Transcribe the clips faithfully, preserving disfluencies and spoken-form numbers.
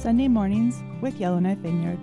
Sunday mornings with Yellowknife Vineyard.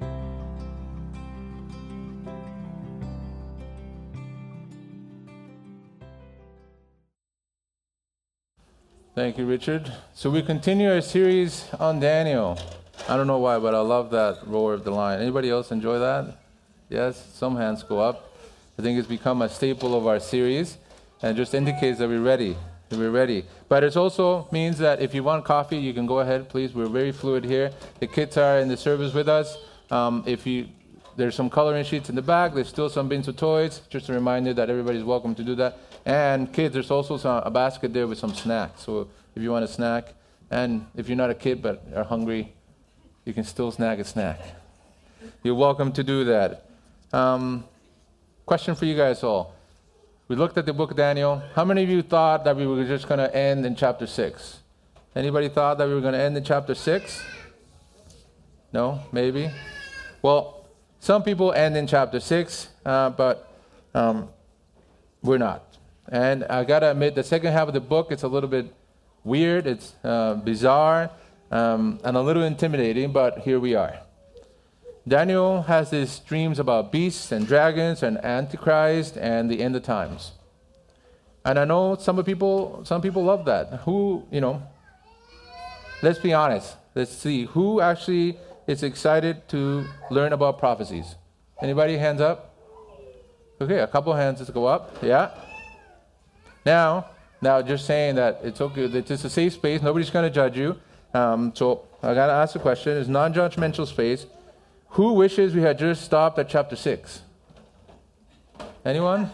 Thank you, Richard. So we continue our series on Daniel. I don't know why, but I love that roar of the lion. Anybody else enjoy that? Yes, some hands go up. I think it's become a staple of our series, and it just indicates that we're ready. That we're ready. But it also means that if you want coffee, you can go ahead, please. We're very fluid here. The kids are in the service with us. Um, if you, there's some coloring sheets in the back. There's still some bins of toys. Just a reminder that everybody's welcome to do that. And kids, there's also some, a basket there with some snacks. So if you want a snack, and if you're not a kid but are hungry, you can still snag a snack. You're welcome to do that. Um, question for you guys all. We looked at the book of Daniel. How many of you thought that we were just going to end in chapter six? Anybody thought that we were going to end in chapter six? No? Maybe? Well, some people end in chapter six, uh, but um, we're not. And I got to admit, the second half of the book, it's a little bit weird, it's uh, bizarre, um, and a little intimidating, but here we are. Daniel has these dreams about beasts and dragons and Antichrist and the end of times. And I know some people, some people love that. Who, you know, let's be honest. Let's see. Who actually is excited to learn about prophecies? Anybody, hands up? Okay, a couple hands just go up. Yeah. Now, now, just saying that it's okay. It's just a safe space. Nobody's going to judge you. Um, so I got to ask the question. It's non-judgmental space. Who wishes we had just stopped at chapter six? Anyone?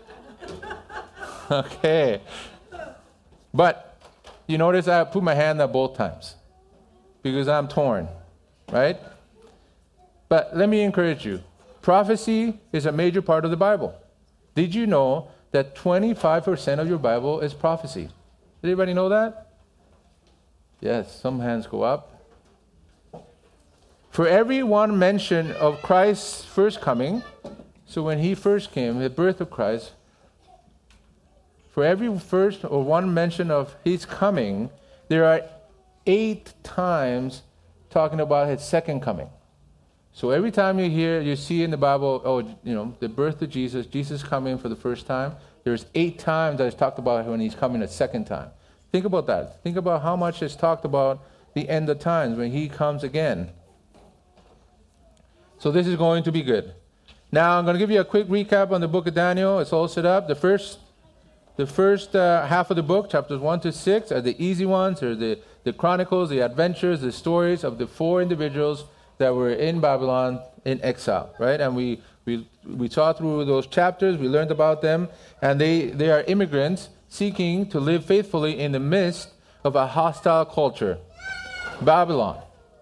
Okay. But you notice I put my hand up both times because I'm torn, right? But let me encourage you. Prophecy is a major part of the Bible. Did you know that twenty-five percent of your Bible is prophecy? Did anybody know that? Yes, some hands go up. For every one mention of Christ's first coming, so when he first came, the birth of Christ, for every first or one mention of his coming, there are eight times talking about his second coming. So every time you hear, you see in the Bible, oh, you know, the birth of Jesus, Jesus coming for the first time, there's eight times that is talked about when he's coming a second time. Think about that. Think about how much is talked about the end of times when he comes again. So this is going to be good. Now I'm going to give you a quick recap on the book of Daniel. It's all set up. The first, the first uh, half of the book, chapters one to six, are the easy ones. They're the, the chronicles, the adventures, the stories of the four individuals that were in Babylon in exile, right? And we we we saw through those chapters. We learned about them, and they they are immigrants seeking to live faithfully in the midst of a hostile culture, Babylon.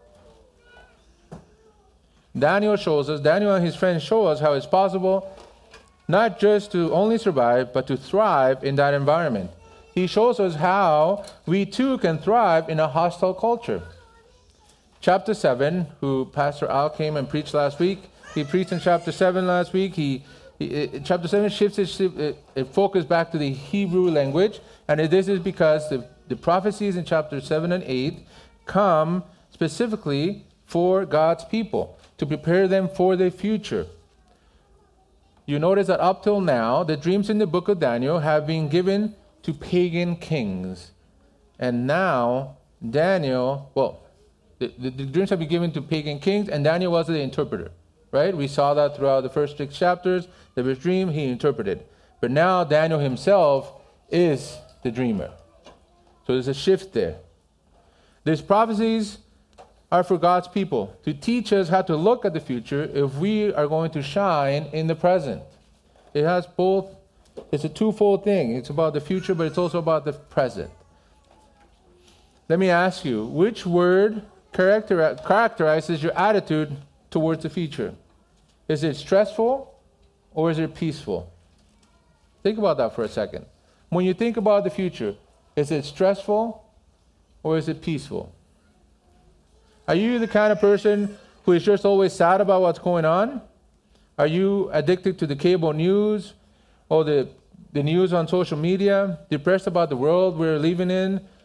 Daniel shows us, Daniel and his friends show us how it's possible not just to only survive, but to thrive in that environment. He shows us how we too can thrive in a hostile culture. Chapter seven, who Pastor Al came and preached last week, he preached in chapter seven last week. He, he it, chapter seven shifts its it, it focus back to the Hebrew language, and this is because the, the prophecies in chapter seven and eight come specifically for God's people, to prepare them for the future. You notice that up till now, the dreams in the book of Daniel have been given to pagan kings. And now, Daniel, well, the, the, the dreams have been given to pagan kings, and Daniel was the interpreter, right? We saw that throughout the first six chapters. There was a dream, he interpreted. But now, Daniel himself is the dreamer. So there's a shift there. These prophecies are for God's people, to teach us how to look at the future if we are going to shine in the present. It has both, it's a twofold thing. It's about the future, but it's also about the present. Let me ask you, which word character, characterizes your attitude towards the future? Is it stressful or is it peaceful? Think about that for a second. When you think about the future, is it stressful or is it peaceful? Are you the kind of person who is just always sad about what's going on? Are you addicted to the cable news or the, the news on social media, depressed about the world we're living in,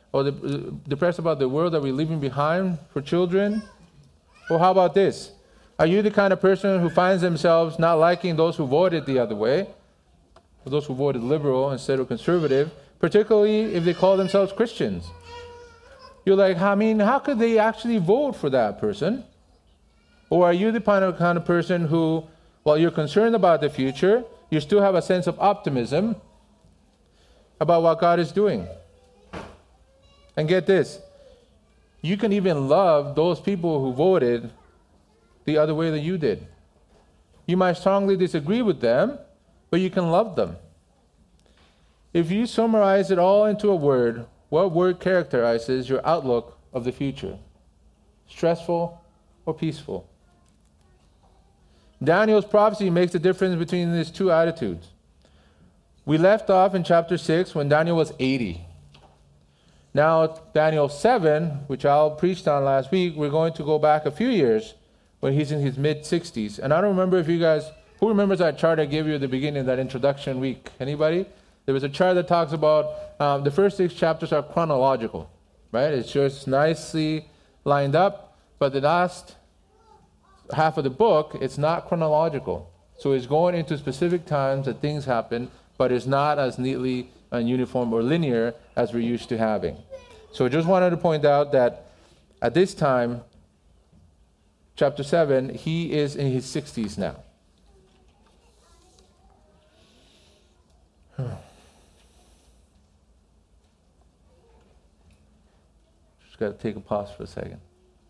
or de- depressed about the world that we're leaving behind for children? Or how about this? Are you the kind of person who finds themselves not liking those who voted the other way, or those who voted liberal instead of conservative, particularly if they call themselves Christians? You're like, I mean, how could they actually vote for that person? Or are you the kind of, kind of person who, while you're concerned about the future, you still have a sense of optimism about what God is doing? And get this, you can even love those people who voted the other way that you did. You might strongly disagree with them, but you can love them. If you summarize it all into a word, what word characterizes your outlook of the future? Stressful or peaceful? Daniel's prophecy makes the difference between these two attitudes. We left off in chapter six when Daniel was eighty. Now, Daniel seven, which Al preached on last week, we're going to go back a few years when he's in his mid-sixties. And I don't remember if you guys, who remembers that chart I gave you at the beginning of that introduction week? Anybody? There was a chart that talks about um, the first six chapters are chronological, right? It's just nicely lined up, but the last half of the book, it's not chronological. So it's going into specific times that things happen, but it's not as neatly and uniform or linear as we're used to having. So I just wanted to point out that at this time, chapter seven, he is in his sixties now. Just got to take a pause for a second.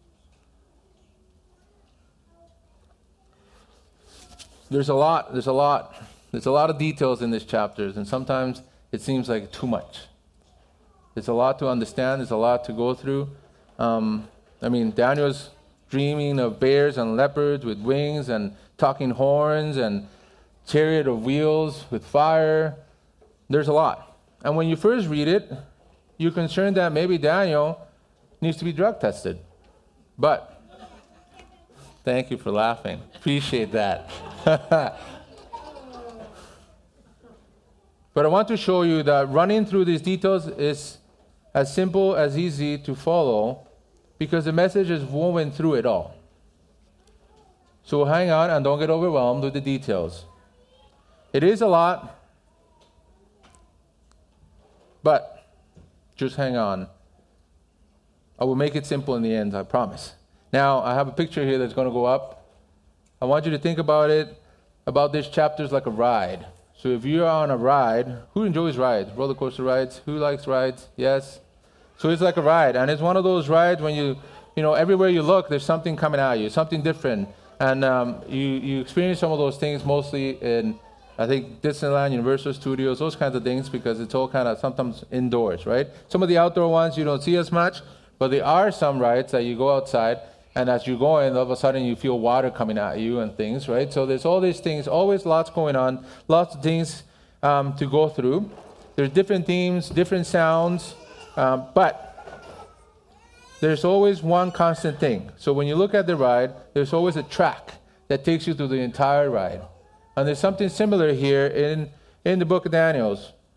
There's a lot, there's a lot, there's a lot of details in these chapters, and sometimes it seems like too much. There's a lot to understand, there's a lot to go through. Um, I mean, Daniel's dreaming of bears and leopards with wings and talking horns and chariot of wheels with fire. There's a lot. And when you first read it, you're concerned that maybe Daniel needs to be drug tested. But, thank you for laughing. Appreciate that. But I want to show you that running through these details is as simple as easy to follow because the message is woven through it all. So hang on and don't get overwhelmed with the details. It is a lot, but just hang on. I will make it simple in the end, I promise. Now, I have a picture here that's going to go up. I want you to think about it, about these chapters like a ride. So if you're on a ride, who enjoys rides? Roller coaster rides? Who likes rides? Yes? So it's like a ride. And it's one of those rides when you, you know, everywhere you look, there's something coming at you, something different. And um, you, you experience some of those things mostly in, I think, Disneyland, Universal Studios, those kinds of things, because it's all kind of sometimes indoors, right? Some of the outdoor ones you don't see as much, but there are some rides that you go outside, and as you're going, all of a sudden you feel water coming at you and things, right? So there's all these things, always lots going on, lots of things um, to go through. There's different themes, different sounds, um, but there's always one constant thing. So when you look at the ride, there's always a track that takes you through the entire ride. And there's something similar here in, in the book of Daniel.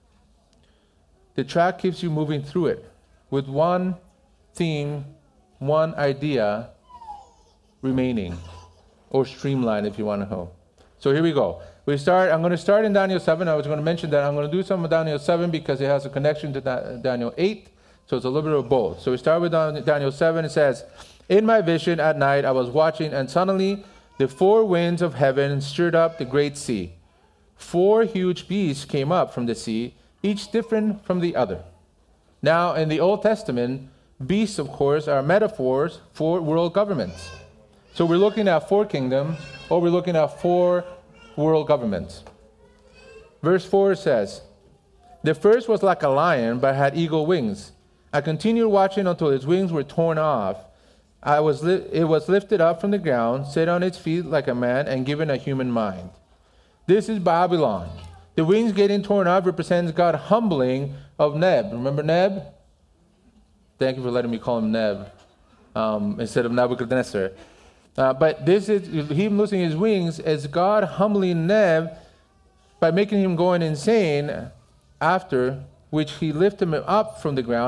The track keeps you moving through it with one theme, one idea remaining, or streamlined if you want to know. So here we go. We start. I'm going to start in Daniel seven. I was going to mention that I'm going to do some of Daniel seven because it has a connection to da- Daniel eight. So it's a little bit of both. So we start with Daniel seven. It says, "In my vision at night I was watching, and suddenly the four winds of heaven stirred up the great sea. Four huge beasts came up from the sea, each different from the other." Now, in the Old Testament, beasts, of course, are metaphors for world governments. So we're looking at four kingdoms, or we're looking at four world governments. Verse four says, "The first was like a lion, but had eagle wings. I continued watching until its wings were torn off. I was li- it was lifted up from the ground, set on its feet like a man, and given a human mind." This is Babylon. The wings getting torn off represents God humbling of Neb. Remember Neb? Thank you for letting me call him Neb um, instead of Nebuchadnezzar. Uh, but this is him losing his wings as God humbling Neb by making him going insane, after which he lifted him up from the ground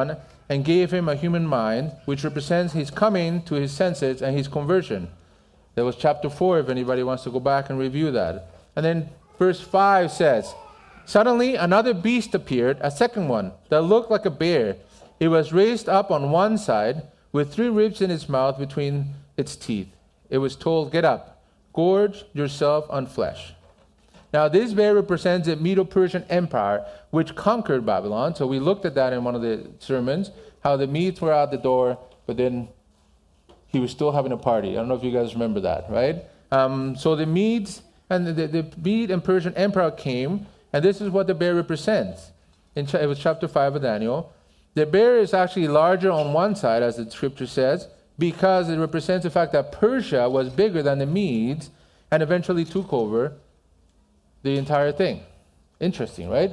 and gave him a human mind, which represents his coming to his senses and his conversion. That was chapter four, if anybody wants to go back and review that. And then verse five says, suddenly another beast appeared, a second one, that looked like a bear. It was raised up on one side, with three ribs in its mouth between its teeth. It was told, get up, gorge yourself on flesh. Now this bear represents the Medo-Persian Empire, which conquered Babylon. So we looked at that in one of the sermons, how the Medes were out the door, but then he was still having a party. I don't know if you guys remember that, right? Um, so the Medes and the, the, the Mede and Persian Empire came, and this is what the bear represents. In ch- it was chapter five of Daniel. The bear is actually larger on one side, as the scripture says, because it represents the fact that Persia was bigger than the Medes and eventually took over the entire thing. Interesting, right?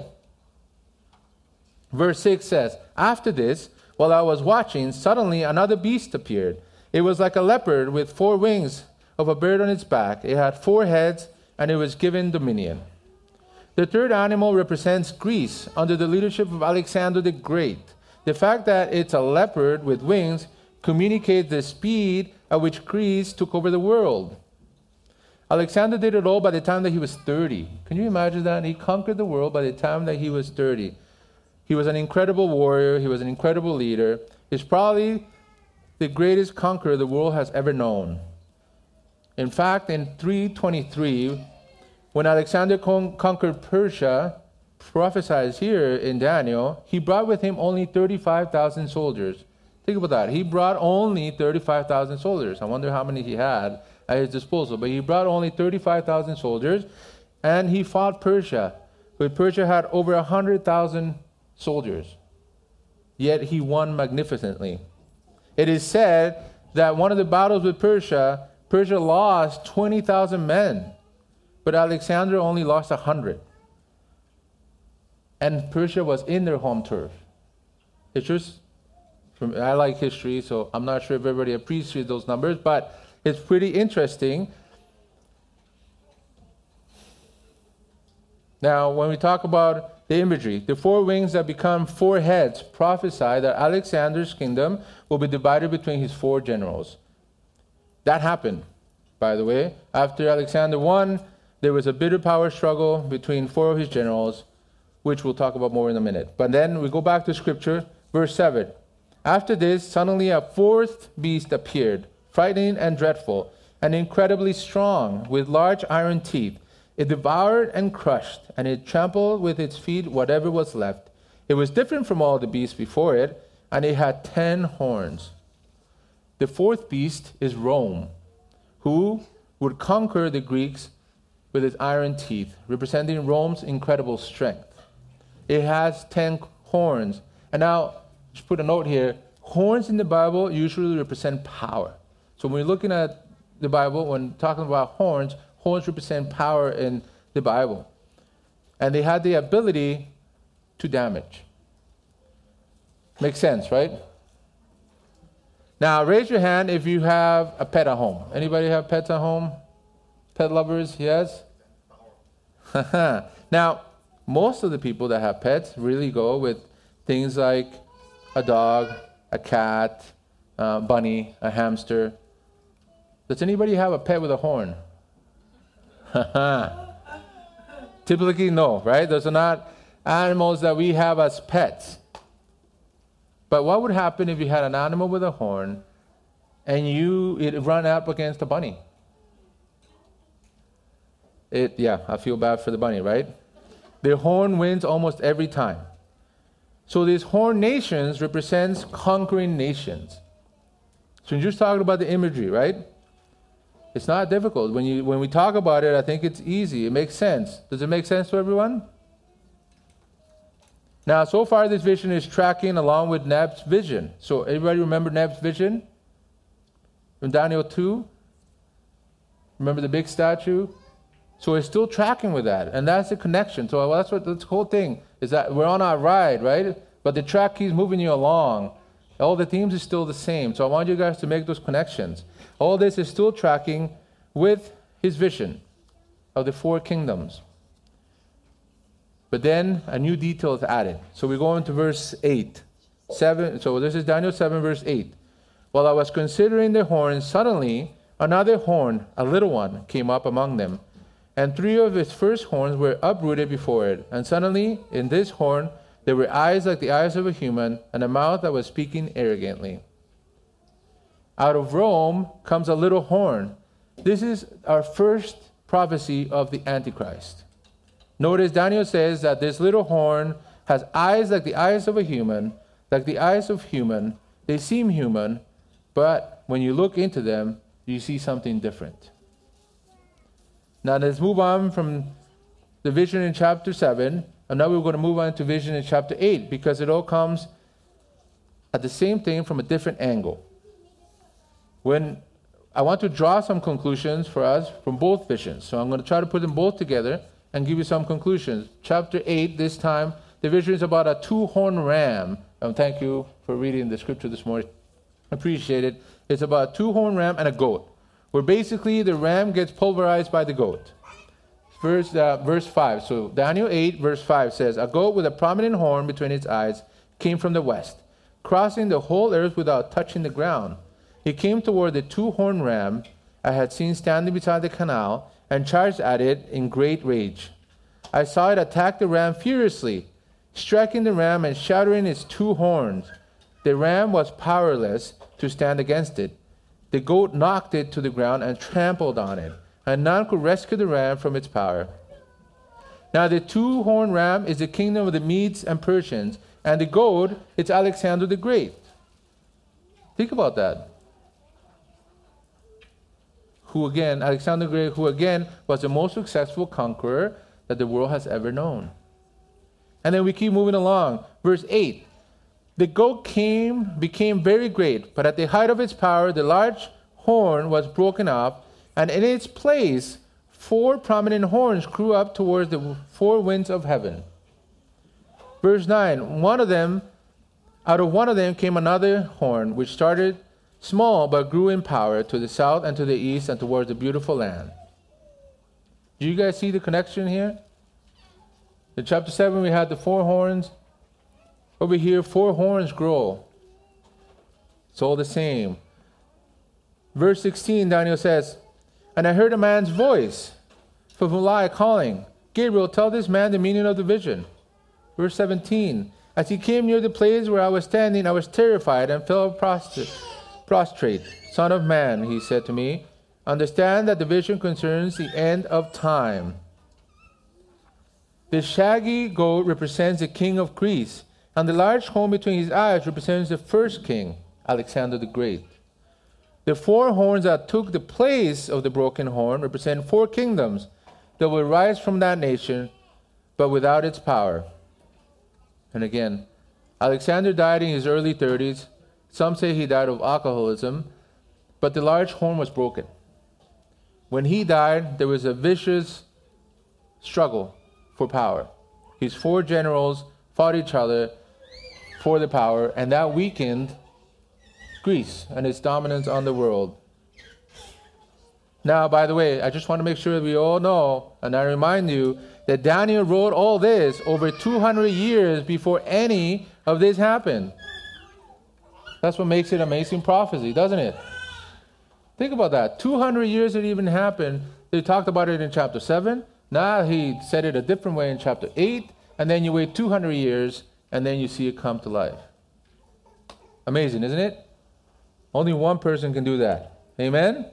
Verse six says, after this, while I was watching, suddenly another beast appeared. It was like a leopard with four wings of a bird on its back. It had four heads, and it was given dominion. The third animal represents Greece under the leadership of Alexander the Great. The fact that it's a leopard with wings communicates the speed at which Greece took over the world. Alexander did it all by the time that he was thirty. Can you imagine that? He conquered the world by the time that he was thirty. He was an incredible warrior. He was an incredible leader. He's probably the greatest conqueror the world has ever known. In fact, in three twenty-three, when Alexander con- conquered Persia, prophesied here in Daniel, he brought with him only thirty-five thousand soldiers. Think about that. He brought only thirty-five thousand soldiers. I wonder how many he had at his disposal. But he brought only thirty-five thousand soldiers, and he fought Persia. But Persia had over one hundred thousand soldiers. Yet he won magnificently. It is said that one of the battles with Persia, Persia lost twenty thousand men, but Alexander only lost one hundred. And Persia was in their home turf. It's just, from, I like history, so I'm not sure if everybody appreciates those numbers, but it's pretty interesting. Now, when we talk about the imagery, the four wings that become four heads prophesy that Alexander's kingdom will be divided between his four generals. That happened, by the way. After Alexander won, there was a bitter power struggle between four of his generals, which we'll talk about more in a minute. But then we go back to scripture, verse seven. After this, suddenly a fourth beast appeared, frightening and dreadful, and incredibly strong, with large iron teeth. It devoured and crushed, and it trampled with its feet whatever was left. It was different from all the beasts before it, and it had ten horns. The fourth beast is Rome, who would conquer the Greeks with its iron teeth, representing Rome's incredible strength. It has ten horns. And now, just put a note here, horns in the Bible usually represent power. So when we're looking at the Bible, when talking about horns, horns represent power in the Bible. And they had the ability to damage. Makes sense, right? Now, raise your hand if you have a pet at home. Anybody have pets at home? Pet lovers, yes? Now, most of the people that have pets really go with things like a dog, a cat, a bunny, a hamster. Does anybody have a pet with a horn? Typically, no, right? Those are not animals that we have as pets. But what would happen if you had an animal with a horn and you it run up against a bunny? It, yeah, I feel bad for the bunny, right? The horn wins almost every time. So these horn nations represents conquering nations. So you're just talking about the imagery, right? It's not difficult. When you when we talk about it, I think it's easy. It makes sense. Does it make sense to everyone? Now, so far this vision is tracking along with Neb's vision. So everybody remember Neb's vision? From Daniel two? Remember the big statue? So it's still tracking with that, and that's the connection. So well, that's what this whole thing is, that we're on our ride, right? But the track keeps moving you along. All the themes are still the same. So I want you guys to make those connections. All this is still tracking with his vision of the four kingdoms. But then a new detail is added. So we go into verse eight. seven. So this is Daniel seven, verse eight. While I was considering the horns, suddenly another horn, a little one, came up among them. And three of its first horns were uprooted before it. And suddenly, in this horn, there were eyes like the eyes of a human, and a mouth that was speaking arrogantly. Out of Rome comes a little horn. This is our first prophecy of the Antichrist. Notice Daniel says that this little horn has eyes like the eyes of a human, like the eyes of human. They seem human, but when you look into them, you see something different. Now let's move on from the vision in chapter seven, and now we're going to move on to vision in chapter eight, because it all comes at the same thing from a different angle. When I want to draw some conclusions for us from both visions, so I'm going to try to put them both together and give you some conclusions. Chapter eight, this time, the vision is about a two-horned ram. And thank you for reading the scripture this morning. Appreciate it. It's about a two-horned ram and a goat, where basically the ram gets pulverized by the goat. Verse, uh, verse five. So Daniel eight, verse five says, a goat with a prominent horn between its eyes came from the west, crossing the whole earth without touching the ground. He came toward the two-horned ram I had seen standing beside the canal and charged at it in great rage. I saw it attack the ram furiously, striking the ram and shattering its two horns. The ram was powerless to stand against it. The goat knocked it to the ground and trampled on it, and none could rescue the ram from its power. Now the two-horned ram is the kingdom of the Medes and Persians, and the goat is Alexander the Great. Think about that. Who again, Alexander the Great, who again was the most successful conqueror that the world has ever known. And then we keep moving along. Verse eight. The goat came, became very great, but at the height of its power, the large horn was broken off, and in its place, four prominent horns grew up towards the four winds of heaven. Verse nine. One of them, out of one of them came another horn, which started small but grew in power to the south and to the east and towards the beautiful land. Do you guys see the connection here? In chapter seven, we had the four horns. Over here, four horns grow. It's all the same. Verse sixteen, Daniel says, and I heard a man's voice from Mulai calling, Gabriel, tell this man the meaning of the vision. Verse seventeen, as he came near the place where I was standing, I was terrified and fell prostrate. Prostrate. Son of man, he said to me, understand that the vision concerns the end of time. The shaggy goat represents the king of Greece, and the large horn between his eyes represents the first king, Alexander the Great. The four horns that took the place of the broken horn represent four kingdoms that will rise from that nation, but without its power. And again, Alexander died in his early thirties. Some say he died of alcoholism, but the large horn was broken. When he died, there was a vicious struggle for power. His four generals fought each other for the power, and that weakened Greece and its dominance on the world. Now, by the way, I just want to make sure that we all know, and I remind you, that Daniel wrote all this over two hundred years before any of this happened. That's what makes it amazing prophecy, doesn't it? Think about that. two hundred years it even happened. They talked about it in chapter seven. Now he said it a different way in chapter eight. And then you wait two hundred years, and then you see it come to life. Amazing, isn't it? Only one person can do that. Amen?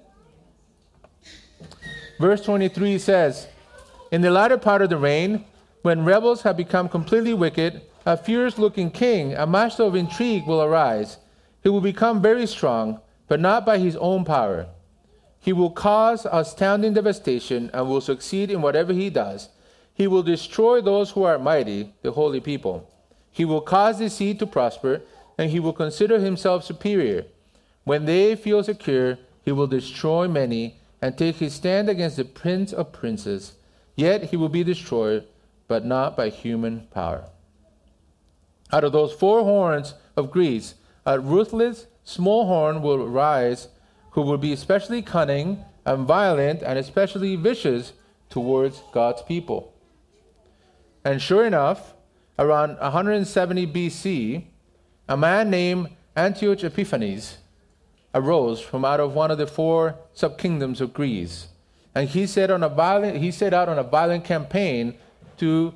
Verse twenty-three says, in the latter part of the reign, when rebels have become completely wicked, a fierce-looking king, a master of intrigue, will arise. He will become very strong, but not by his own power. He will cause astounding devastation and will succeed in whatever he does. He will destroy those who are mighty, the holy people. He will cause the seed to prosper, and he will consider himself superior. When they feel secure, he will destroy many and take his stand against the prince of princes. Yet he will be destroyed, but not by human power. Out of those four horns of Greece, a ruthless small horn will rise, who will be especially cunning and violent and especially vicious towards God's people. And sure enough, around one hundred seventy B C, a man named Antiochus Epiphanes arose from out of one of the four subkingdoms of Greece, and he set on a violent he set out on a violent campaign to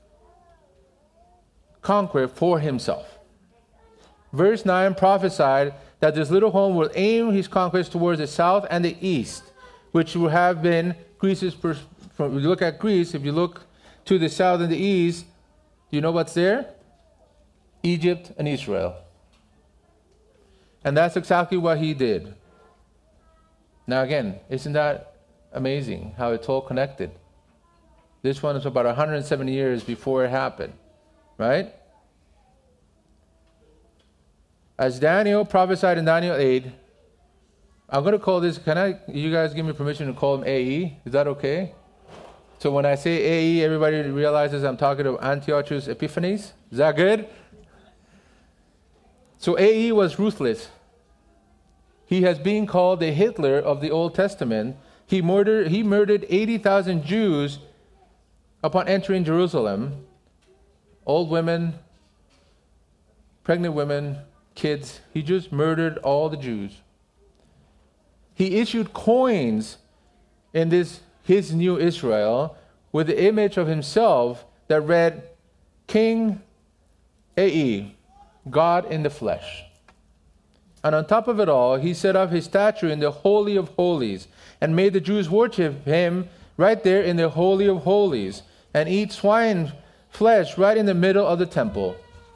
conquer for himself. Verse nine prophesied that this little horn will aim his conquest towards the south and the east, which would have been Greece's. Pers- from, if you look at Greece, if you look to the south and the east, you know what's there? Egypt and Israel. And that's exactly what he did. Now again, isn't that amazing how it's all connected? This one is about one hundred seventy years before it happened, right? As Daniel prophesied in Daniel eight, I'm going to call this, can I, you guys give me permission to call him A E? Is that okay? So when I say A E, everybody realizes I'm talking of Antiochus Epiphanes. Is that good? So A E was ruthless. He has been called the Hitler of the Old Testament. He murdered, he murdered eighty thousand Jews upon entering Jerusalem. Old women, pregnant women, kids. He just murdered all the Jews. He issued coins in this his new Israel with the image of himself that read, King A E, God in the flesh. And on top of it all, he set up his statue in the Holy of Holies and made the Jews worship him right there in the Holy of Holies and eat swine flesh right in the middle of the temple.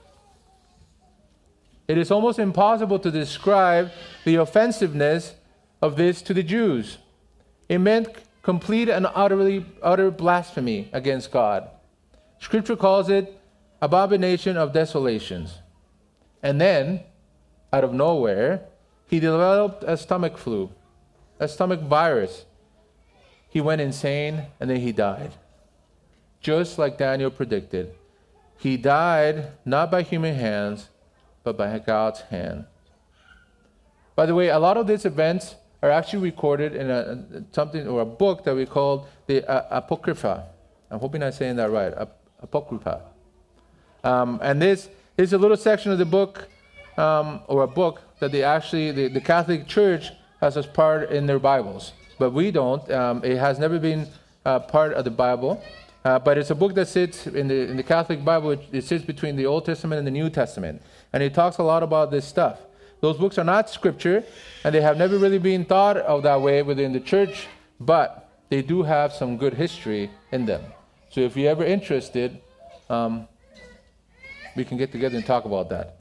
It is almost impossible to describe the offensiveness of this to the Jews. It meant complete and utterly utter blasphemy against God. Scripture calls it abomination of desolations. And then, out of nowhere, he developed a stomach flu, a stomach virus. He went insane and then he died. Just like Daniel predicted. He died not by human hands, but by God's hand. By the way, a lot of these events are actually recorded in a something or a book that we call the uh, Apocrypha. I'm hoping I'm saying that right. Ap- Apocrypha. Um, and this is a little section of the book, um, or a book that they actually the, the Catholic Church has as part in their Bibles, but we don't. Um, it has never been uh, part of the Bible, uh, but it's a book that sits in the in the Catholic Bible. It, it sits between the Old Testament and the New Testament, and it talks a lot about this stuff. Those books are not scripture, and they have never really been thought of that way within the church, but they do have some good history in them. So if you're ever interested, um, we can get together and talk about that.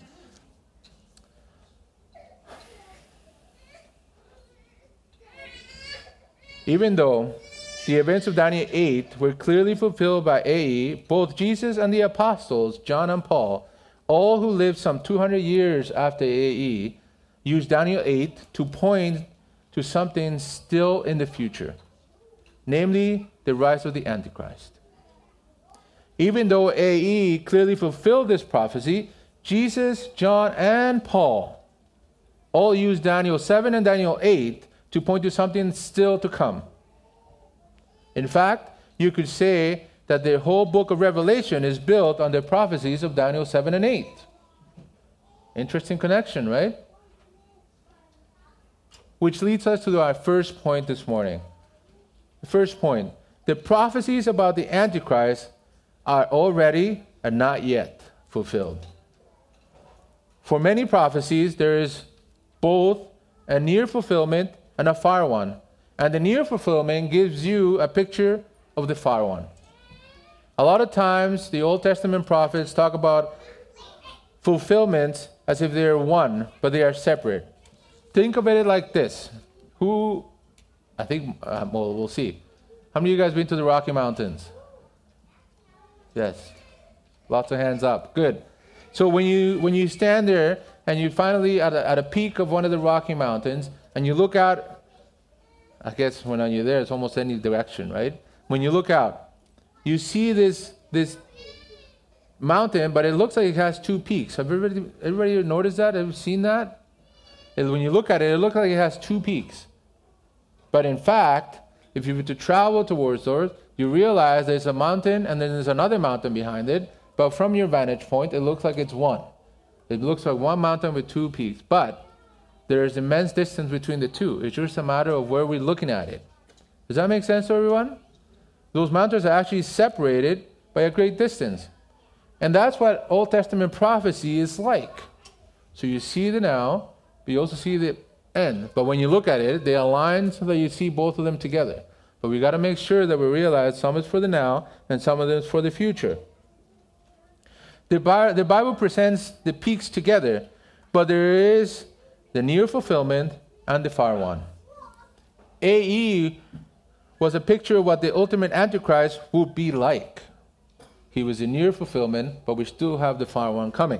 Even though the events of Daniel eight were clearly fulfilled by A E, both Jesus and the apostles, John and Paul, all who lived some two hundred years after A E, used Daniel eight to point to something still in the future, namely the rise of the Antichrist. Even though A E clearly fulfilled this prophecy, Jesus, John, and Paul all used Daniel seven and Daniel eight to point to something still to come. In fact, you could say that the whole book of Revelation is built on the prophecies of Daniel seven and eight. Interesting connection, right? Which leads us to our first point this morning. The first point, the prophecies about the Antichrist are already and not yet fulfilled. For many prophecies, there is both a near fulfillment and a far one. And the near fulfillment gives you a picture of the far one. A lot of times, the Old Testament prophets talk about fulfillments as if they're one, but they are separate. Think of it like this. Who, I think, uh, well, we'll see. How many of you guys been to the Rocky Mountains? Yes. Lots of hands up. Good. So when you when you stand there and you finally at a, at a peak of one of the Rocky Mountains and you look out, I guess when you're there, it's almost any direction, right? When you look out, you see this this mountain, but it looks like it has two peaks. Have everybody, everybody noticed that? Have you seen that? And when you look at it, it looks like it has two peaks. But in fact, if you were to travel towards those, you realize there's a mountain and then there's another mountain behind it. But from your vantage point, it looks like it's one. It looks like one mountain with two peaks, but there is immense distance between the two. It's just a matter of where we're looking at it. Does that make sense to everyone? Those mountains are actually separated by a great distance. And that's what Old Testament prophecy is like. So you see the now, but you also see the end. But when you look at it, they align so that you see both of them together. But we got to make sure that we realize some is for the now and some of them is for the future. The Bible, the Bible presents the peaks together, but there is the near fulfillment and the far one. A E was a picture of what the ultimate Antichrist would be like. He was a near fulfillment, but we still have the far one coming.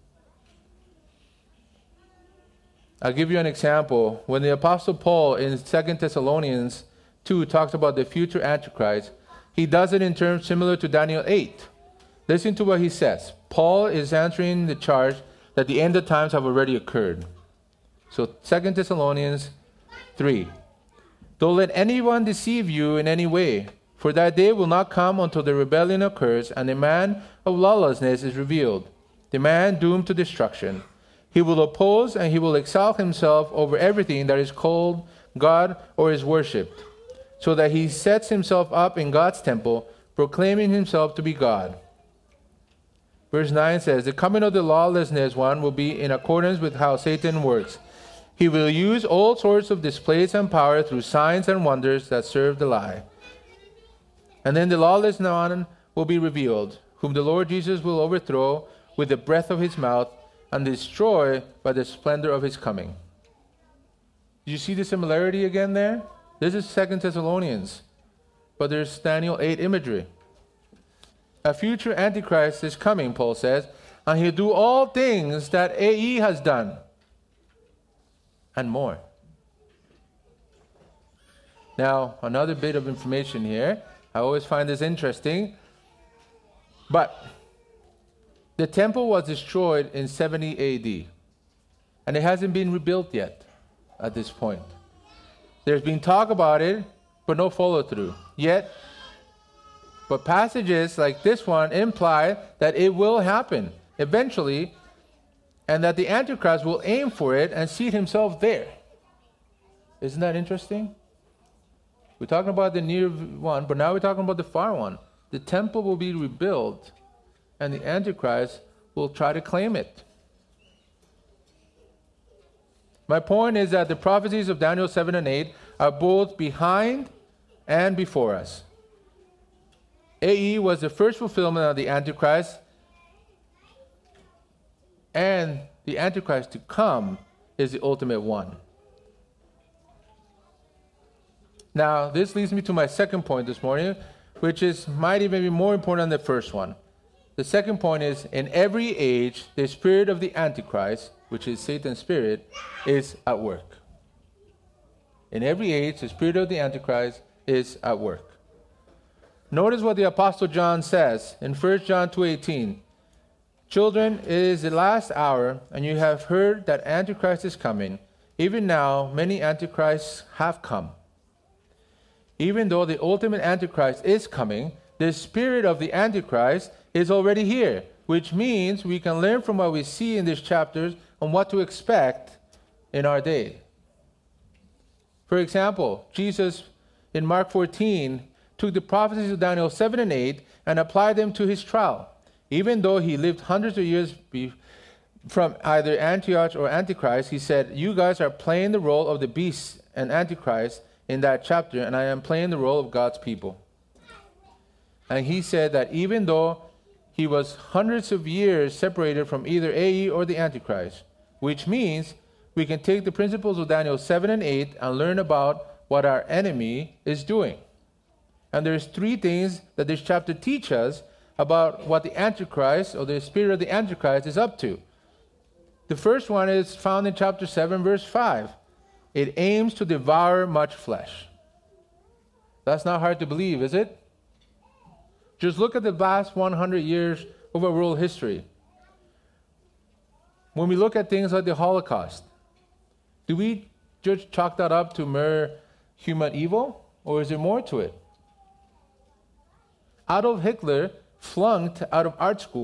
I'll give you an example. When the Apostle Paul in Second Thessalonians two talks about the future Antichrist, he does it in terms similar to Daniel eight. Listen to what he says. Paul is answering the charge that the end of times have already occurred. So Second Thessalonians three. Don't let anyone deceive you in any way, for that day will not come until the rebellion occurs and the man of lawlessness is revealed, the man doomed to destruction. He will oppose and he will exalt himself over everything that is called God or is worshipped, so that he sets himself up in God's temple, proclaiming himself to be God. Verse nine says, the coming of the lawlessness one will be in accordance with how Satan works. He will use all sorts of displays and power through signs and wonders that serve the lie. And then the lawless one will be revealed, whom the Lord Jesus will overthrow with the breath of his mouth and destroy by the splendor of his coming. Do you see the similarity again there? This is Second Thessalonians, but there's Daniel eight imagery. A future Antichrist is coming, Paul says, and he'll do all things that A E has done, and more. Now, another bit of information here. I always find this interesting. But the temple was destroyed in seventy A D, and it hasn't been rebuilt yet at this point. There's been talk about it, but no follow-through yet. But passages like this one imply that it will happen eventually, and that the Antichrist will aim for it and seat himself there. Isn't that interesting? We're talking about the near one, but now we're talking about the far one. The temple will be rebuilt, and the Antichrist will try to claim it. My point is that the prophecies of Daniel seven and eight are both behind and before us. A E was the first fulfillment of the Antichrist, and the Antichrist to come is the ultimate one. Now, this leads me to my second point this morning, which is might even be more important than the first one. The second point is, in every age, the spirit of the Antichrist, which is Satan's spirit, is at work. In every age, the spirit of the Antichrist is at work. Notice what the Apostle John says in First John two eighteen. Children, it is the last hour, and you have heard that Antichrist is coming. Even now, many Antichrists have come. Even though the ultimate Antichrist is coming, the spirit of the Antichrist is already here, which means we can learn from what we see in these chapters on what to expect in our day. For example, Jesus in Mark fourteen took the prophecies of Daniel seven and eight and applied them to his trial. Even though he lived hundreds of years be- from either Antioch or Antichrist, he said, you guys are playing the role of the beast and Antichrist in that chapter, and I am playing the role of God's people. And he said that even though he was hundreds of years separated from either A E or the Antichrist, which means we can take the principles of Daniel seven and eight and learn about what our enemy is doing. And there's three things that this chapter teaches us about what the Antichrist, or the spirit of the Antichrist, is up to. The first one is found in chapter seven, verse five. It aims to devour much flesh. That's not hard to believe, is it? Just look at the last one hundred years of our world history. When we look at things like the Holocaust, do we just chalk that up to mere human evil, or is there more to it? Adolf Hitler flunked out of art school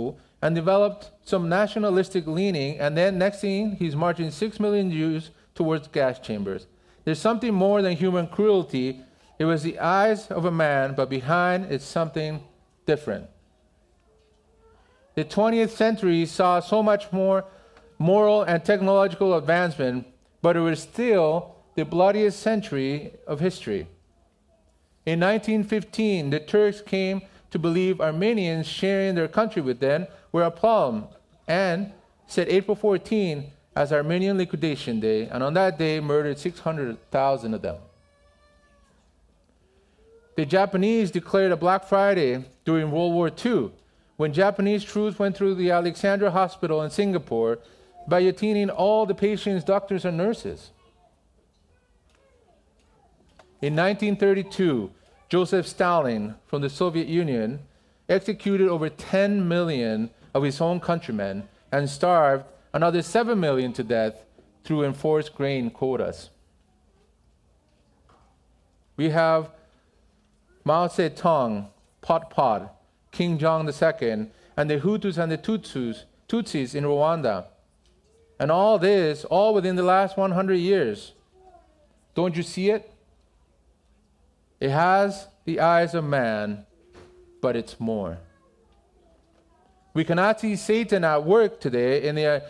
and developed some nationalistic leaning, and then next thing, he's marching six million Jews towards gas chambers. There's something more than human cruelty. It was the eyes of a man, but behind it's something different. The twentieth century saw so much more moral and technological advancement, but it was still the bloodiest century of history. In nineteen fifteen, the Turks came to believe Armenians sharing their country with them were a problem, and set April fourteenth as Armenian Liquidation Day, and on that day murdered six hundred thousand of them. The Japanese declared a Black Friday during World War Two, when Japanese troops went through the Alexandra Hospital in Singapore, guillotining all the patients, doctors, and nurses. In nineteen thirty-two, Joseph Stalin from the Soviet Union executed over ten million of his own countrymen and starved another seven million to death through enforced grain quotas. We have Mao Zedong, Pol Pot, King Jong the Second, and the Hutus and the Tutsis, Tutsis in Rwanda. And all this, all within the last one hundred years. Don't you see it? It has the eyes of man, but it's more. We cannot see Satan at work today in the...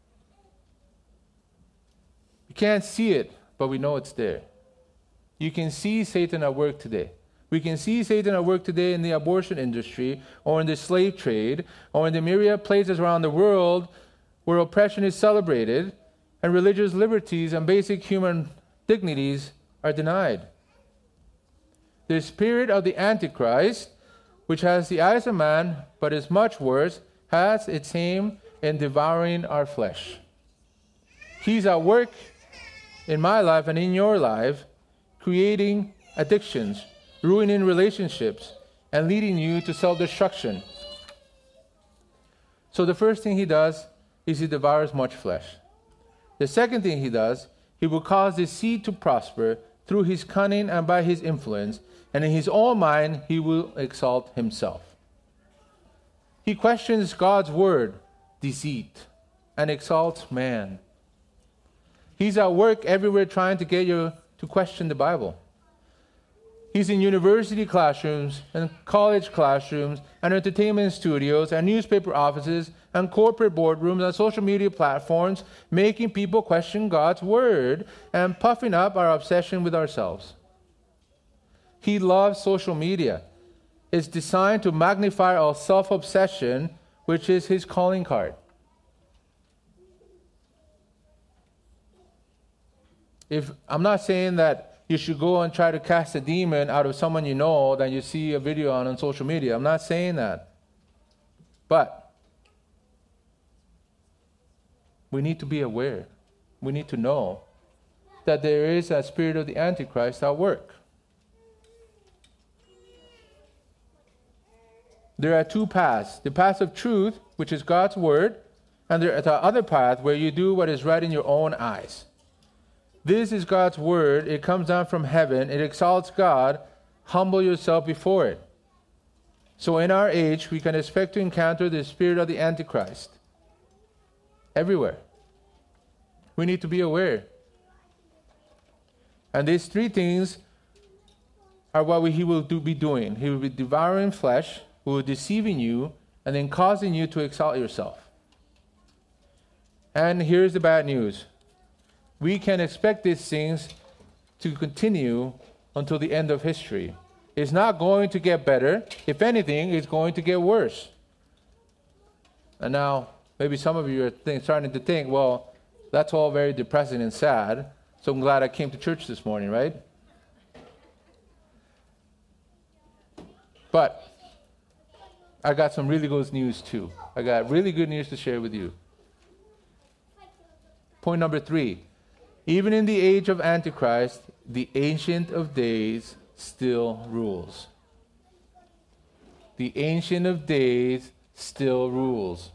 We can't see it, but we know it's there. You can see Satan at work today. We can see Satan at work today in the abortion industry, or in the slave trade, or in the myriad places around the world where oppression is celebrated and religious liberties and basic human dignities are denied. The spirit of the Antichrist, which has the eyes of man, but is much worse, has its aim in devouring our flesh. He's at work in my life and in your life, creating addictions, ruining relationships, and leading you to self-destruction. So the first thing he does is he devours much flesh. The second thing he does, he will cause the seed to prosper through his cunning and by his influence, and in his own mind he will exalt himself. He questions God's word, deceit, and exalts man. He's at work everywhere trying to get you to question the Bible. He's in university classrooms and college classrooms and entertainment studios and newspaper offices and corporate boardrooms and social media platforms, making people question God's word and puffing up our obsession with ourselves. He loves social media. It's designed to magnify our self-obsession, which is his calling card. If I'm not saying that you should go and try to cast a demon out of someone you know that you see a video on on social media. I'm not saying that. But we need to be aware. We need to know that there is a spirit of the Antichrist at work. There are two paths. The path of truth, which is God's word, and there is the other path where you do what is right in your own eyes. This is God's word. It comes down from heaven. It exalts God. Humble yourself before it. So in our age, we can expect to encounter the spirit of the Antichrist everywhere. We need to be aware. And these three things are what we, he will do, be doing. He will be devouring flesh, he will be deceiving you, and then causing you to exalt yourself. And here's the bad news. We can expect these things to continue until the end of history. It's not going to get better. If anything, it's going to get worse. And now, maybe some of you are think, starting to think, well, that's all very depressing and sad, so I'm glad I came to church this morning, right? But I got some really good news too. I got really good news to share with you. Point number three. Even in the age of Antichrist, the Ancient of Days still rules. The Ancient of Days still rules.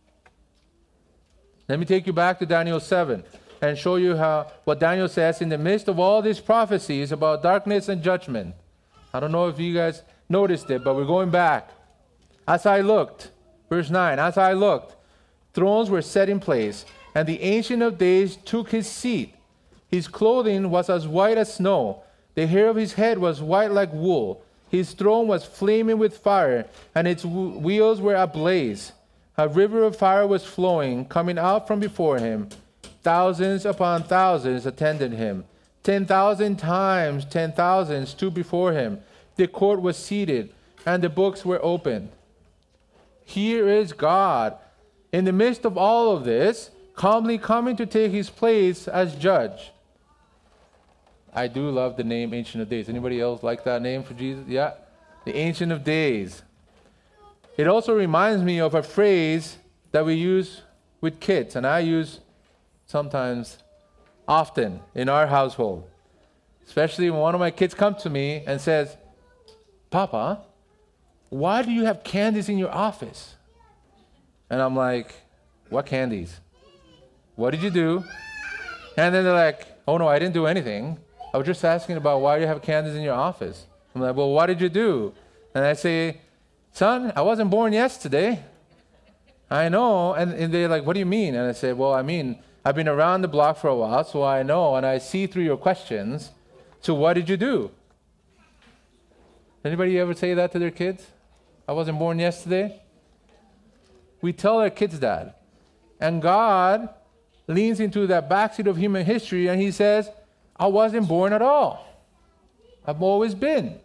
Let me take you back to Daniel seven and show you how what Daniel says in the midst of all these prophecies about darkness and judgment. I don't know if you guys noticed it, but we're going back. As I looked, Verse nine, as I looked, thrones were set in place, and the Ancient of Days took his seat. His clothing was as white as snow. The hair of his head was white like wool. His throne was flaming with fire, and its wheels were ablaze. A river of fire was flowing, coming out from before him. Thousands upon thousands attended him. Ten thousand times ten thousand stood before him. The court was seated, and the books were opened. Here is God, in the midst of all of this, calmly coming to take his place as judge. I do love the name Ancient of Days. Anybody else like that name for Jesus? Yeah, the Ancient of Days. It also reminds me of a phrase that we use with kids, and I use sometimes often in our household, especially when one of my kids comes to me and says, Papa, why do you have candies in your office? And I'm like, what candies? What did you do? And then they're like, oh no, I didn't do anything. I was just asking about why you have candies in your office. I'm like, well, what did you do? And I say, son, I wasn't born yesterday. I know. And, and they're like, what do you mean? And I say, well, I mean, I've been around the block for a while, so I know, and I see through your questions. So what did you do? Anybody ever say that to their kids? I wasn't born yesterday? We tell our kids that. And God leans into that backseat of human history and he says, I wasn't born at all. I've always been.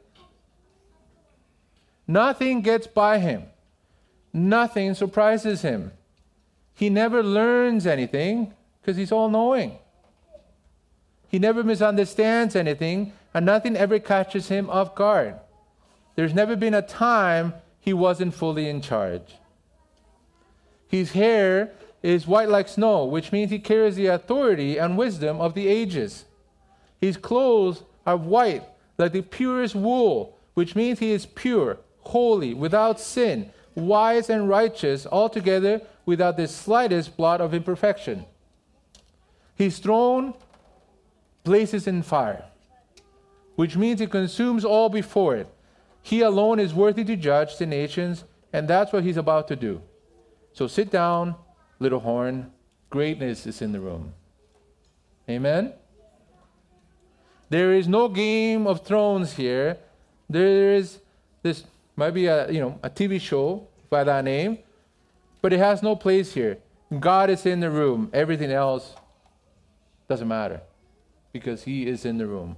Nothing gets by him. Nothing surprises him. He never learns anything because he's all-knowing. He never misunderstands anything, and nothing ever catches him off guard. There's never been a time he wasn't fully in charge. His hair is white like snow, which means he carries the authority and wisdom of the ages. His clothes are white like the purest wool, which means he is pure, holy, without sin, wise and righteous, altogether without the slightest blot of imperfection. His throne blazes in fire, which means it consumes all before it. He alone is worthy to judge the nations, and that's what he's about to do. So sit down, little horn. Greatness is in the room. Amen? There is no Game of Thrones here. There is this, might be a, you know, a T V show by that name, but it has no place here. God is in the room. Everything else doesn't matter because he is in the room.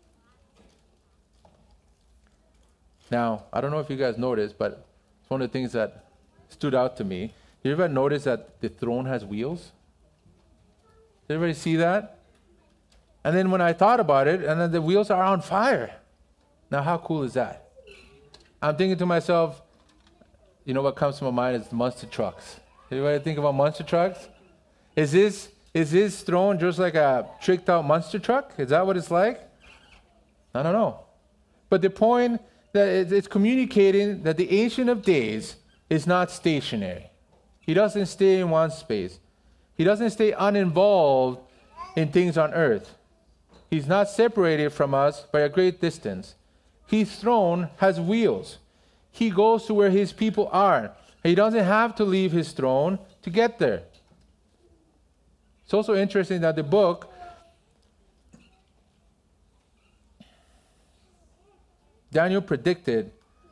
Now, I don't know if you guys noticed, but it's one of the things that stood out to me. You ever notice that the throne has wheels? Did everybody see that? And then when I thought about it, and then the wheels are on fire. Now, how cool is that? I'm thinking to myself, you know what comes to my mind is monster trucks. Anybody think about monster trucks? Is this is this throne just like a tricked out monster truck? Is that what it's like? I don't know. But the point that it's communicating that the Ancient of Days is not stationary. He doesn't stay in one space. He doesn't stay uninvolved in things on earth. He's not separated from us by a great distance. His throne has wheels. He goes to where his people are. He doesn't have to leave his throne to get there. It's also interesting that the book Daniel predicted.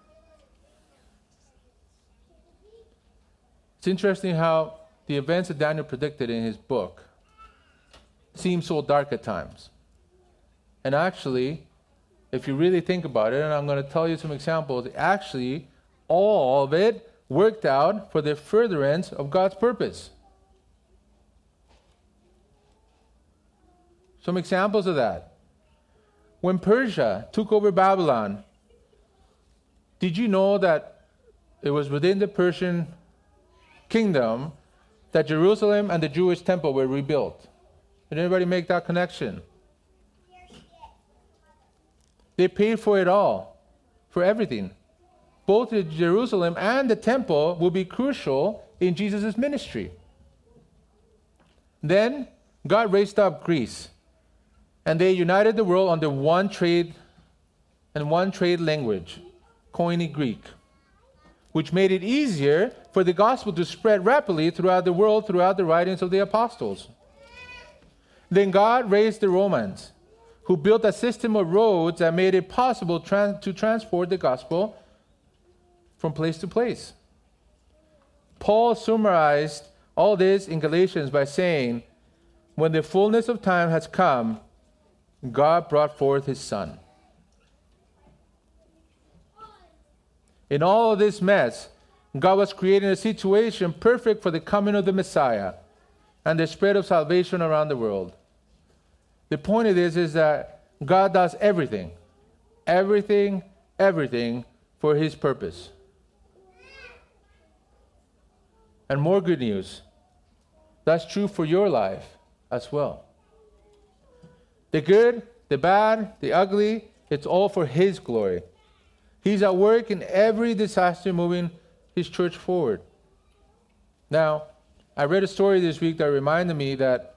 It's interesting how the events that Daniel predicted in his book seem so dark at times. And actually, if you really think about it, and I'm going to tell you some examples, actually, all of it worked out for the furtherance of God's purpose. Some examples of that. When Persia took over Babylon, did you know that it was within the Persian kingdom that Jerusalem and the Jewish temple were rebuilt? Did anybody make that connection? They paid for it all, for everything. Both the Jerusalem and the temple will be crucial in Jesus' ministry. Then God raised up Greece, and they united the world under one trade and one trade language, Koine Greek, which made it easier for the gospel to spread rapidly throughout the world, throughout the writings of the apostles. Then God raised the Romans, who built a system of roads that made it possible trans- to transport the gospel from place to place. Paul summarized all this in Galatians by saying, when the fullness of time has come, God brought forth his Son. In all of this mess, God was creating a situation perfect for the coming of the Messiah and the spread of salvation around the world. The point of this is that God does everything, everything, everything for his purpose. And more good news, that's true for your life as well. The good, the bad, the ugly, it's all for his glory. He's at work in every disaster, moving his church forward. Now, I read a story this week that reminded me that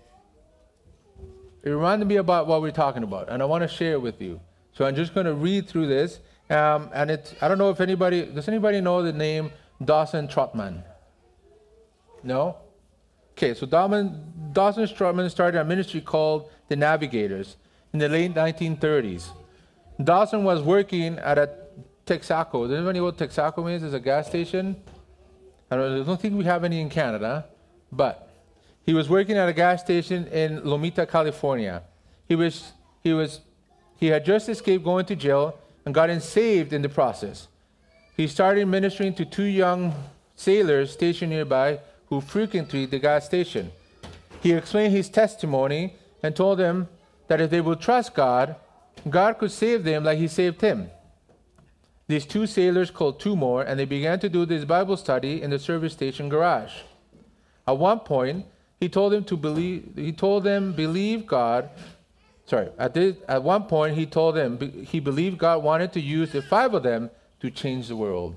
it reminded me about what we're talking about, and I want to share it with you. So I'm just going to read through this, um, and it's, I don't know if anybody, does anybody know the name Dawson Trotman? No? Okay, so Dawson, Dawson Trotman started a ministry called the Navigators in the late nineteen thirties. Dawson was working at a Texaco. Does anybody know what Texaco means? It's a gas station. I don't, I don't think we have any in Canada, but he was working at a gas station in Lomita, California. He was he was he had just escaped going to jail and gotten saved in the process. He started ministering to two young sailors stationed nearby who frequented the gas station. He explained his testimony and told them that if they would trust God, God could save them like he saved him. These two sailors called two more, and they began to do this Bible study in the service station garage. At one point, he told them to believe. He told them believe God. Sorry. At this, at one point, he told them be, he believed God wanted to use the five of them to change the world.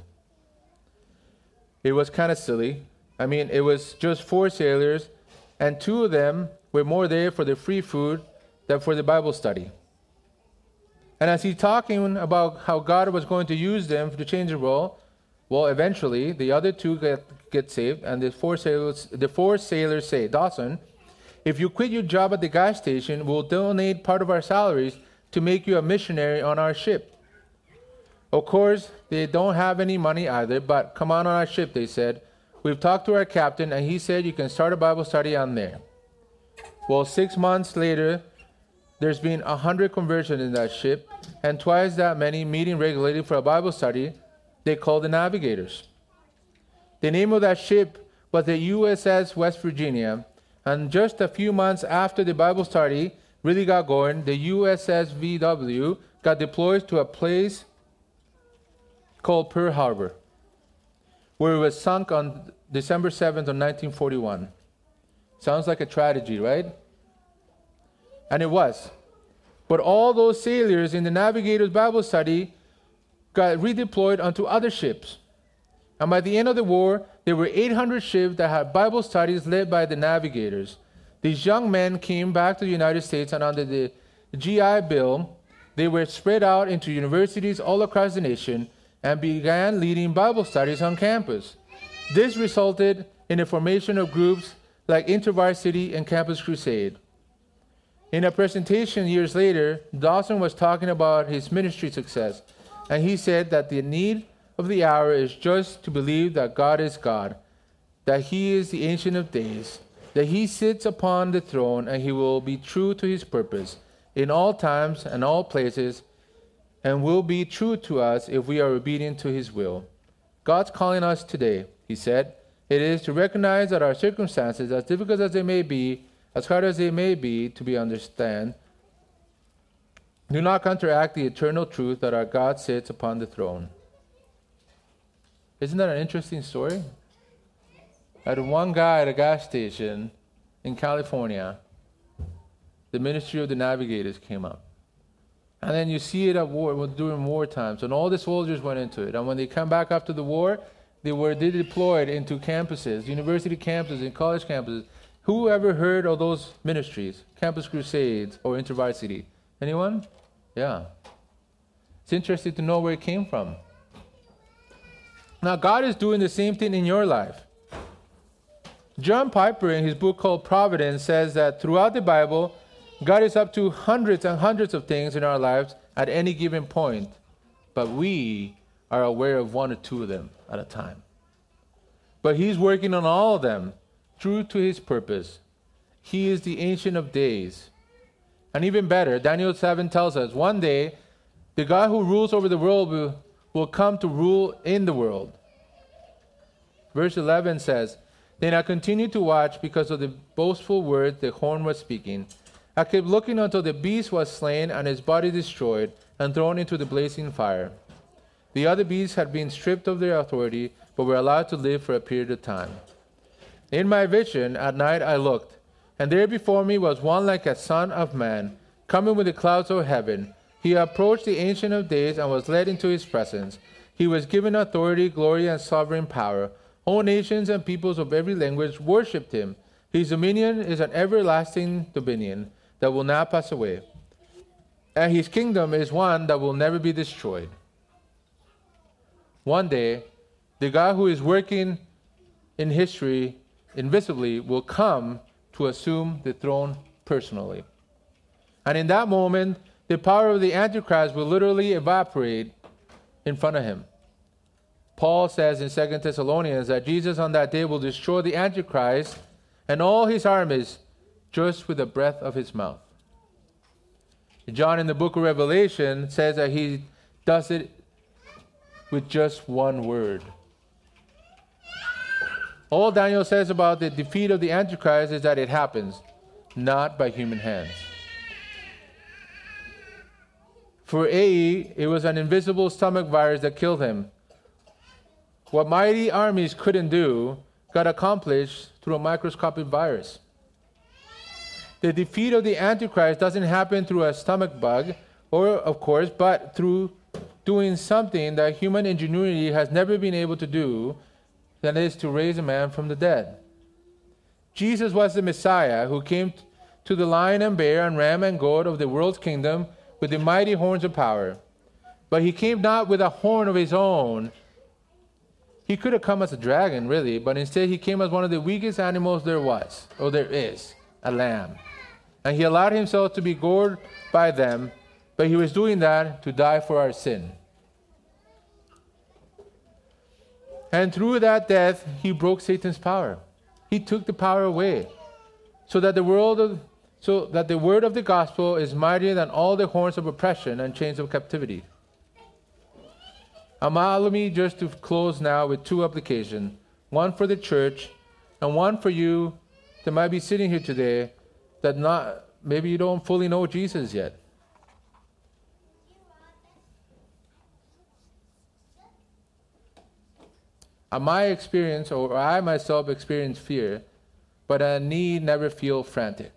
It was kind of silly. I mean, it was just four sailors, and two of them were more there for the free food than for the Bible study. And as he's talking about how God was going to use them to change the world, well, eventually the other two get, get saved, and the four sailors, the four sailors say, Dawson, if you quit your job at the gas station, we'll donate part of our salaries to make you a missionary on our ship. Of course, they don't have any money either, but come on on our ship, they said. We've talked to our captain, and he said you can start a Bible study on there. Well, six months later, there's been a hundred conversions in that ship, and twice that many meeting regularly for a Bible study. They called the Navigators. The name of that ship was the U S S West Virginia, and just a few months after the Bible study really got going, the U S S V W got deployed to a place called Pearl Harbor, where it was sunk on December seventh of nineteen forty-one. Sounds like a tragedy, right? And it was. But all those sailors in the Navigators Bible study got redeployed onto other ships. And by the end of the war, there were eight hundred ships that had Bible studies led by the Navigators. These young men came back to the United States, and under the G I Bill, they were spread out into universities all across the nation and began leading Bible studies on campus. This resulted in the formation of groups like InterVarsity and Campus Crusade. In a presentation years later, Dawson was talking about his ministry success, and he said that the need of the hour is just to believe that God is God, that he is the Ancient of Days, that he sits upon the throne, and he will be true to his purpose in all times and all places, and will be true to us if we are obedient to his will. God's calling us today, he said. It is to recognize that our circumstances, as difficult as they may be, as hard as they may be to be understand, do not counteract the eternal truth that our God sits upon the throne. Isn't that an interesting story? I had one guy at a gas station in California, the ministry of the Navigators came up. And then you see it at war, during war times, and all the soldiers went into it. And when they come back after the war, they were deployed into campuses, university campuses and college campuses. Who ever heard of those ministries? Campus Crusades or InterVarsity? Anyone? Yeah. It's interesting to know where it came from. Now, God is doing the same thing in your life. John Piper, in his book called Providence, says that throughout the Bible, God is up to hundreds and hundreds of things in our lives at any given point, but we are aware of one or two of them at a time. But he's working on all of them, true to his purpose. He is the Ancient of Days. And even better, Daniel seven tells us, one day, the God who rules over the world will, will come to rule in the world. Verse eleven says, Then I continued to watch because of the boastful words the horn was speaking. I kept looking until the beast was slain and his body destroyed and thrown into the blazing fire. The other beasts had been stripped of their authority, but were allowed to live for a period of time. In my vision at night I looked, and there before me was one like a son of man, coming with the clouds of heaven. He approached the Ancient of Days and was led into his presence. He was given authority, glory, and sovereign power. All nations and peoples of every language worshipped him. His dominion is an everlasting dominion that will not pass away, and his kingdom is one that will never be destroyed. One day, the God who is working in history invisibly will come to assume the throne personally. And in that moment, the power of the Antichrist will literally evaporate in front of him. Paul says in Second Thessalonians that Jesus on that day will destroy the Antichrist and all his armies just with the breath of his mouth. John in the book of Revelation says that he does it with just one word. All Daniel says about the defeat of the Antichrist is that it happens, not by human hands. For A E, it was an invisible stomach virus that killed him. What mighty armies couldn't do got accomplished through a microscopic virus. The defeat of the Antichrist doesn't happen through a stomach bug, or of course, but through doing something that human ingenuity has never been able to do, that is to raise a man from the dead. Jesus was the Messiah who came to the lion and bear and ram and goat of the world's kingdom with the mighty horns of power. But he came not with a horn of his own. He could have come as a dragon, really, but instead he came as one of the weakest animals there was, or there is, a lamb. And he allowed himself to be gored by them, but he was doing that to die for our sin. And through that death, he broke Satan's power. He took the power away, so that the world of, so that the word of the gospel is mightier than all the horns of oppression and chains of captivity. Allow me just to close now with two applications, one for the church and one for you that might be sitting here today that not maybe you don't fully know Jesus yet. In my experience, or I myself experience fear, but I need never feel frantic.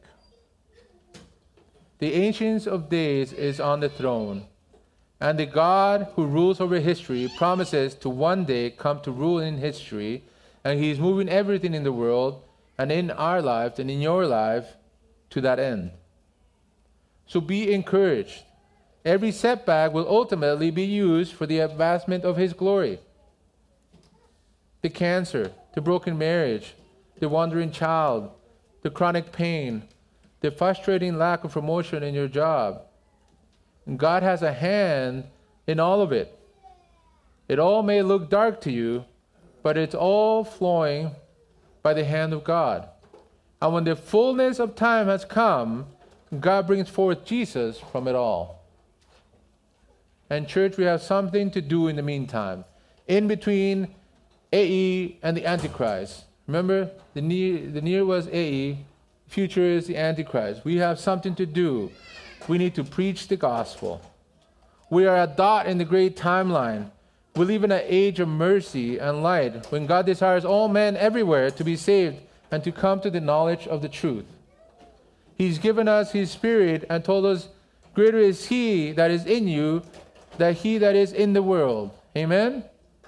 The Ancient of Days is on the throne, and the God who rules over history promises to one day come to rule in history, and he is moving everything in the world and in our lives and in your life to that end. So be encouraged. Every setback will ultimately be used for the advancement of his glory. The cancer, the broken marriage, the wandering child, the chronic pain, the frustrating lack of promotion in your job. And God has a hand in all of it. It all may look dark to you, but it's all flowing by the hand of God. And when the fullness of time has come, God brings forth Jesus from it all. And church, we have something to do in the meantime, in between A E and the Antichrist. Remember, the near, the near was A E, future is the Antichrist. We have something to do. We need to preach the gospel. We are a dot in the great timeline. We live in an age of mercy and light when God desires all men everywhere to be saved and to come to the knowledge of the truth. He's given us his Spirit and told us, greater is he that is in you than he that is in the world. Amen?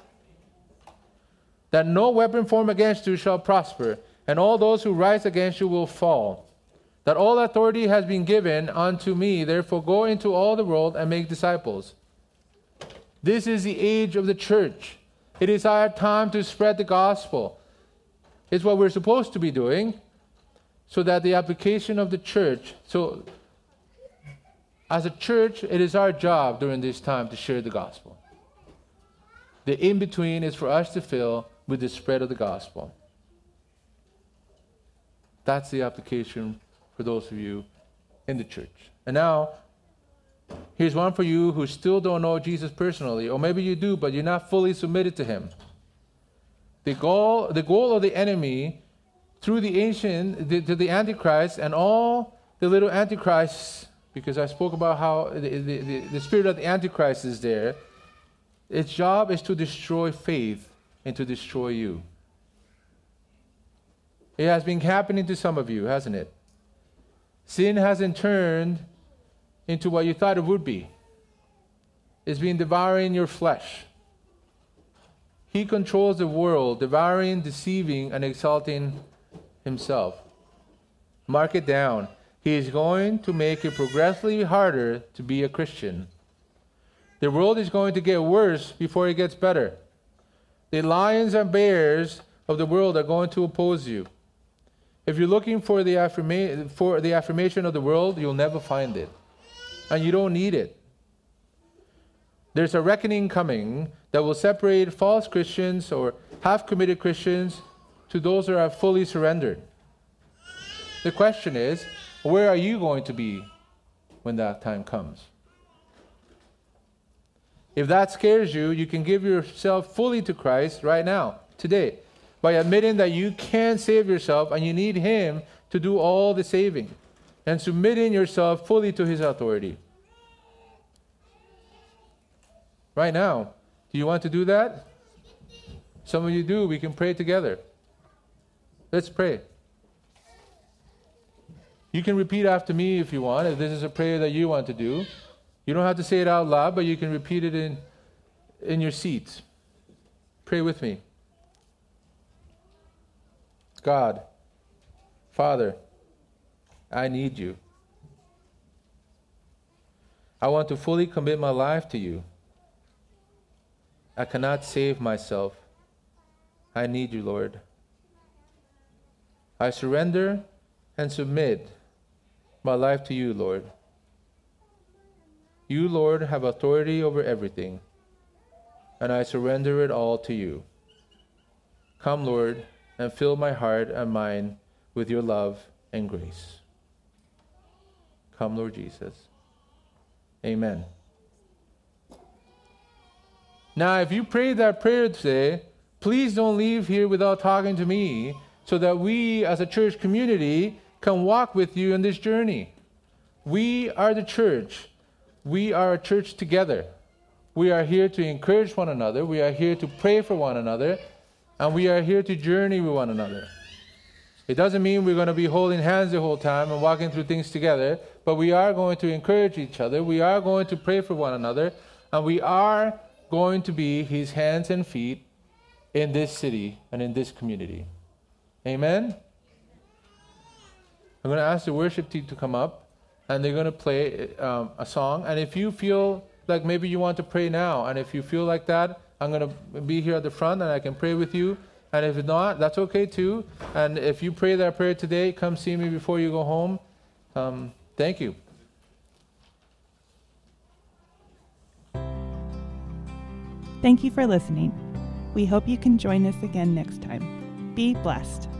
That no weapon formed against you shall prosper, and all those who rise against you will fall. That all authority has been given unto me, therefore go into all the world and make disciples. This is the age of the church, It is our time to spread the gospel. It's what we're supposed to be doing, so that the application of the church, so as a church, it is our job during this time to share the gospel. The in-between is for us to fill with the spread of the gospel. That's the application for those of you in the church. And now, here's one for you who still don't know Jesus personally, or maybe you do, but you're not fully submitted to him. The goal, the goal of the enemy through the ancient, the, to the Antichrist and all the little Antichrists, because I spoke about how the, the, the, the spirit of the Antichrist is there, its job is to destroy faith and to destroy you. It has been happening to some of you, hasn't it? Sin hasn't turned into what you thought it would be. It's been devouring your flesh. He controls the world, devouring, deceiving, and exalting himself. Mark it down. He is going to make it progressively harder to be a Christian. The world is going to get worse before it gets better. The lions and bears of the world are going to oppose you. If you're looking for the, affirma- for the affirmation of the world, you'll never find it. And you don't need it. There's a reckoning coming that will separate false Christians or half-committed Christians to those that are fully surrendered. The question is, where are you going to be when that time comes? If that scares you, you can give yourself fully to Christ right now, today, by admitting that you can't save yourself and you need him to do all the saving, and submitting yourself fully to his authority. Right now, do you want to do that? Some of you do. We can pray together. Let's pray. You can repeat after me if you want, if this is a prayer that you want to do. You don't have to say it out loud, but you can repeat it in, in your seats. Pray with me. God, Father, I need you. I want to fully commit my life to you. I cannot save myself. I need you, Lord. I surrender and submit my life to you, Lord. You, Lord, have authority over everything, and I surrender it all to you. Come, Lord, and fill my heart and mind with your love and grace. Come, Lord Jesus. Amen. Now, if you prayed that prayer today, please don't leave here without talking to me, so that we as a church community can walk with you in this journey. We are the church. We are a church together. We are here to encourage one another. We are here to pray for one another. And we are here to journey with one another. It doesn't mean we're going to be holding hands the whole time and walking through things together, but we are going to encourage each other. We are going to pray for one another. And we are going to be his hands and feet in this city and in this community. Amen? I'm going to ask the worship team to come up, and they're going to play um, a song. And if you feel like maybe you want to pray now, and if you feel like that, I'm going to be here at the front, and I can pray with you. And if not, that's okay too. And if you pray that prayer today, come see me before you go home. Um, thank you. Thank you for listening. We hope you can join us again next time. Be blessed.